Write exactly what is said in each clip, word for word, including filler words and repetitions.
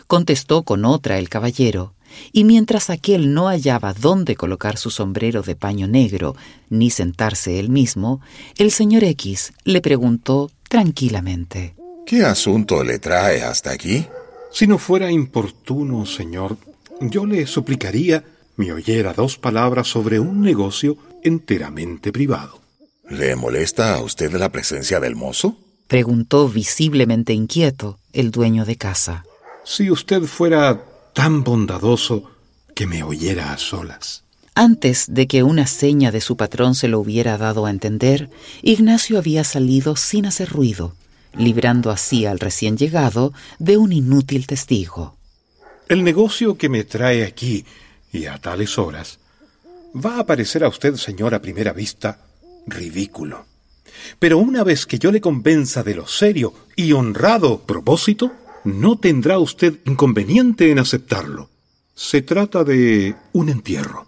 contestó con otra el caballero, y mientras aquél no hallaba dónde colocar su sombrero de paño negro ni sentarse él mismo, el señor X le preguntó tranquilamente: ¿Qué asunto le trae hasta aquí? Si no fuera importuno, señor, yo le suplicaría me oyera dos palabras sobre un negocio enteramente privado. ¿Le molesta a usted la presencia del mozo?, preguntó visiblemente inquieto el dueño de casa. Si usted fuera tan bondadoso que me oyera a solas. Antes de que una seña de su patrón se lo hubiera dado a entender, Ignacio había salido sin hacer ruido, librando así al recién llegado de un inútil testigo. El negocio que me trae aquí, y a tales horas, va a parecer a usted, señor, a primera vista, ridículo. Pero una vez que yo le convenza de lo serio y honrado propósito, no tendrá usted inconveniente en aceptarlo. Se trata de un entierro.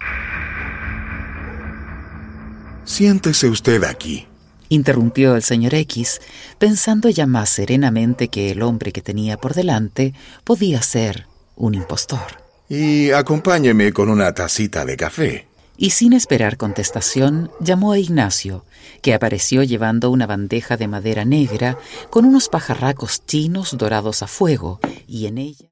Siéntese usted aquí, interrumpió el señor X, pensando ya más serenamente que el hombre que tenía por delante podía ser un impostor. y acompáñeme con una tacita de café. Y sin esperar contestación, llamó a Ignacio, que apareció llevando una bandeja de madera negra con unos pajarracos chinos dorados a fuego, y en ella